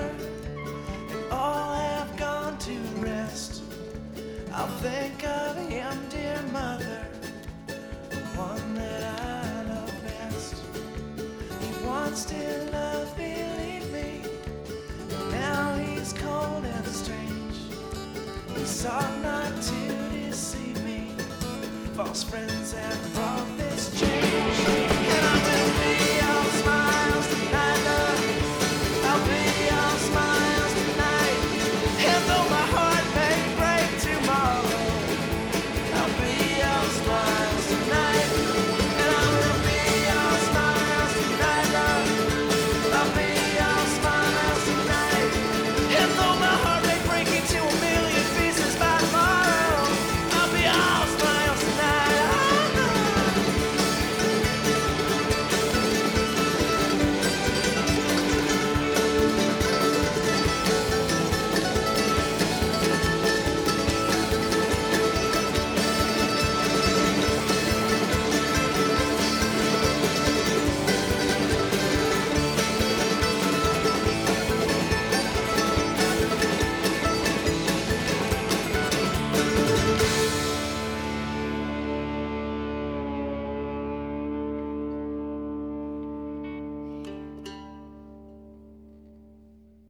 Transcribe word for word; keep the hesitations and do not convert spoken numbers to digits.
brother, and all have gone to rest. I'll think of him, dear mother, the one that I love best. He once did love, believe me, and now he's cold and strange. He sought not to deceive me, false friends and